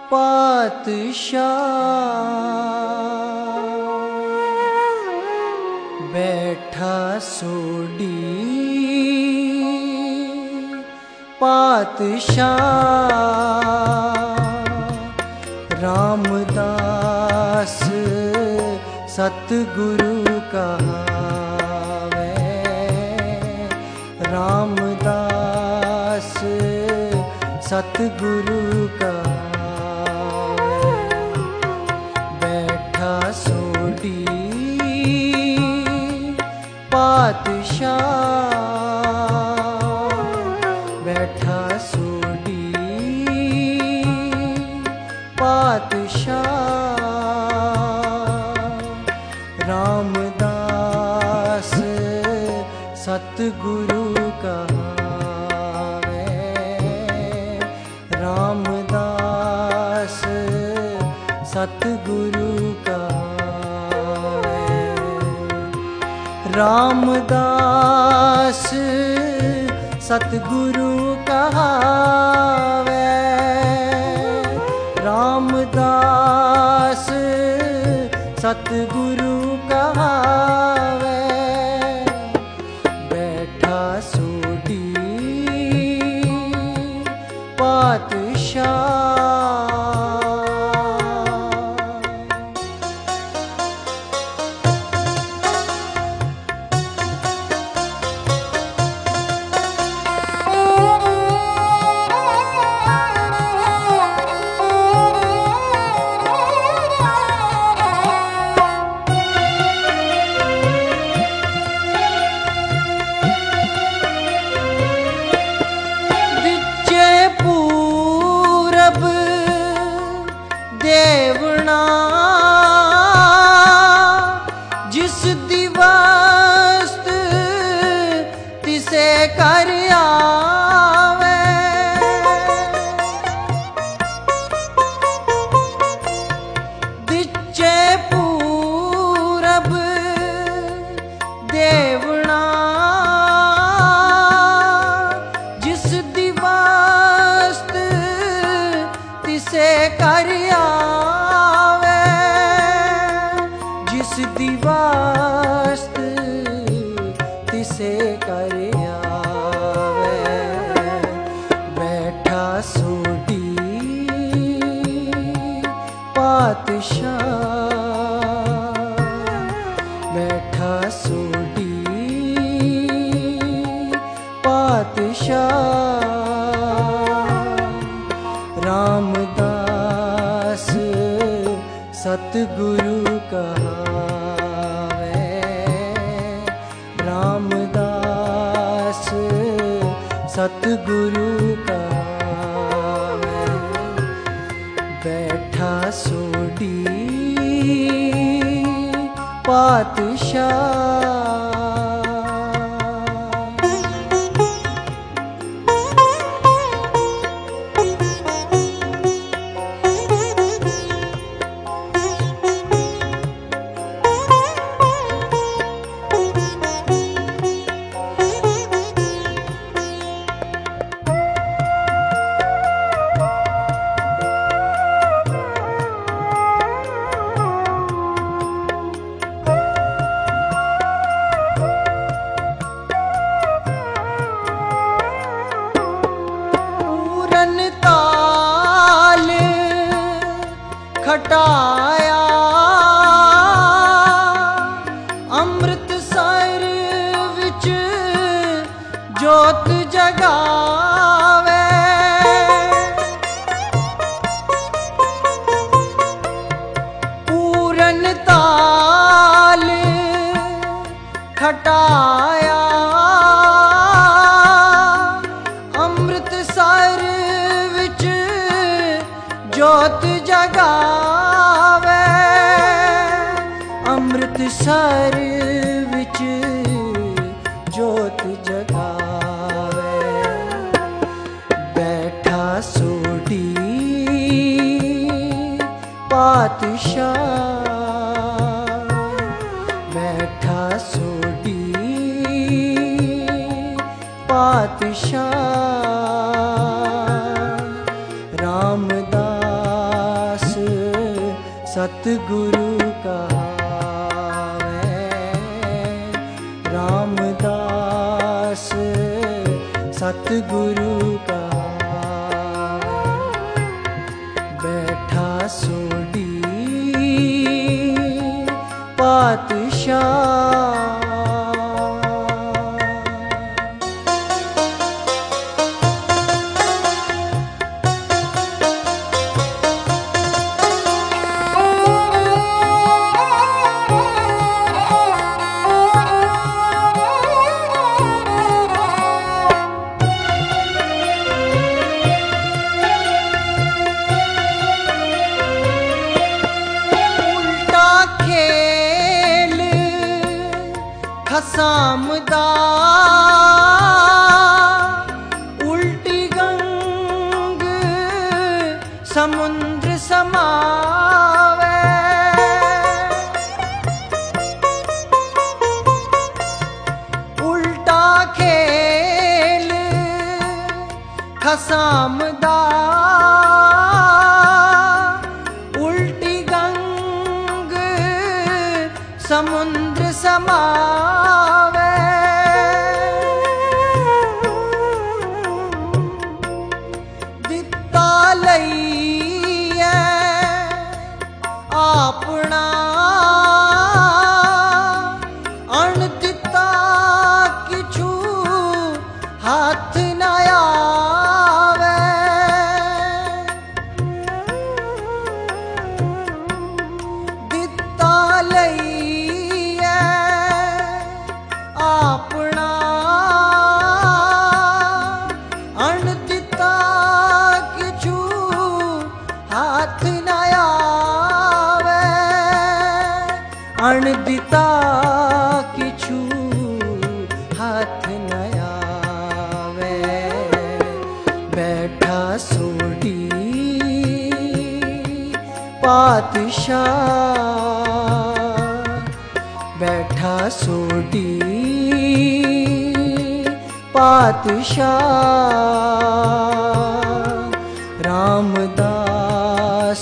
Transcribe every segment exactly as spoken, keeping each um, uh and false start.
पातशाह बैठा सोडी पातशाह रामदास सतगुरु कहावे रामदास सतगुरु कहावे बैठा सोडी पातशाह बैठा सोडी पातशाह रामदास सतगुरु कहावे रामदास सतगुरु कहावे रामदास सतगुरु कहावे रामदास सतगुरु कहावे बैठा सोडी पातशाह देवना जिस दिवस तिसे कर आवे दिचे पूरब देवना जिस दिवस तिसे कर जिस दिवस तिसे कर आवे बैठा सोडी पातशाह बैठा सोडी पातशाह रामदास सतगुरु कहावे रामदास सतगुरु कहावे बैठा सोडी पातशाह खटाया अमृतसर विच जोत जगावे पूरन ताल खटाया अमृतसर विच जोत जगावे अमृतसर विच जोत जगावे बैठा सोडी पातशाह बैठा सोडी पातशाह रामदास सतगुरु कहावे रामदास सतगुरु कहावे बैठा सोडी पातशाह खसामदा उल्टी गंग समुद्र समावे उल्टा खेल खसामदा उल्टी गंग समुद्र समावे दिता लईए अपना अण दिता किछु हाथ न आवे दिता लईए अपना अण दिता किछु हाथ न आवे अण दिता किछु हाथ न आवे बैठा सोडी पातशाह बैठा सोडी पातशाह रामदास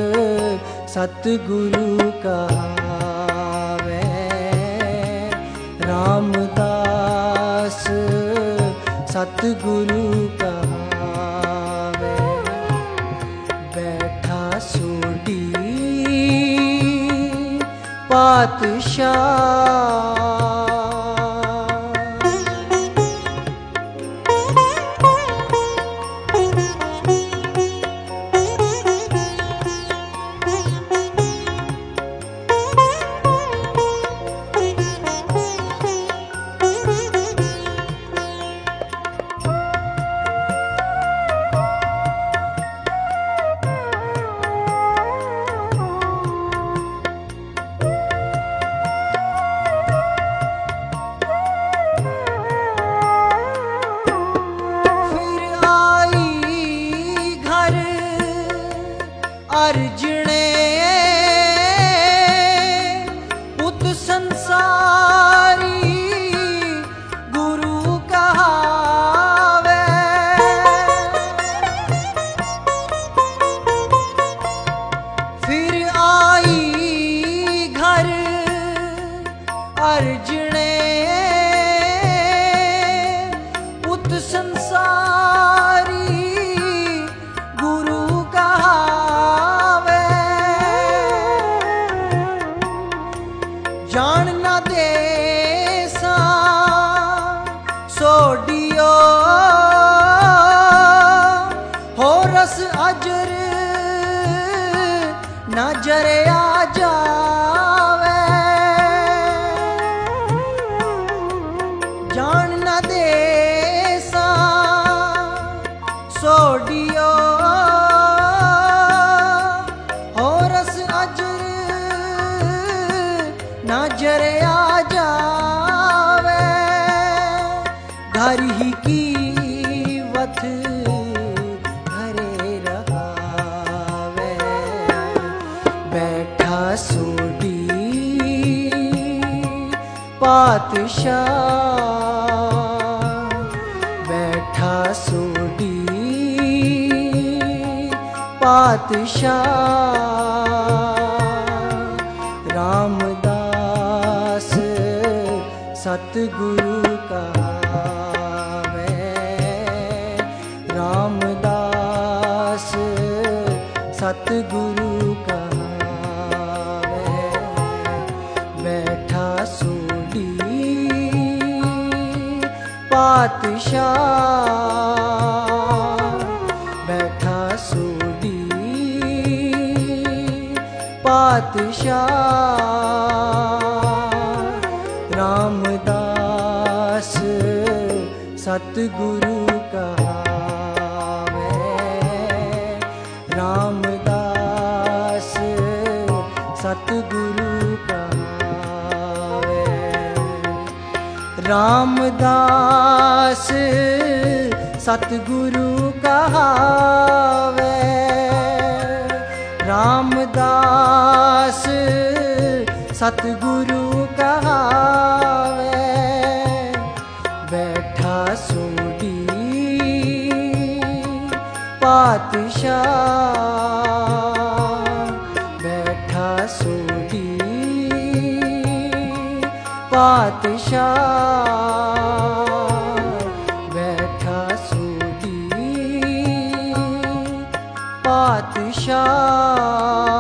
सतगुरु कहावे रामदास सतगुरु कहावे बैठा सोडी पातशाह अर्जने पुत संसारी गुरु कहावे फिर आई घर अर्जने पुत संसारी गुरु जान न देसा सोडियो हो रस अजर नजर आ जावे जान न देसा सोडियो हो रस अजर नजर आ जावे घर ही की वथ घरे रहावे बैठा सोडी पातशाह बैठा सोडी पातशाह सतगुरु कहावे। रामदास सतगुरु कहावे। बैठा सोडी पातशाह, बैठा सोडी पातशाह। रामदास सतगुरु कहावे। रामदास सतगुरु कहावे। रामदास सतगुरु कहावे। रामदास सतगुरु कहावे। बैठा सोडी पातशाह, बैठा सोडी पातशाह। बैठा सोडी पातशाह।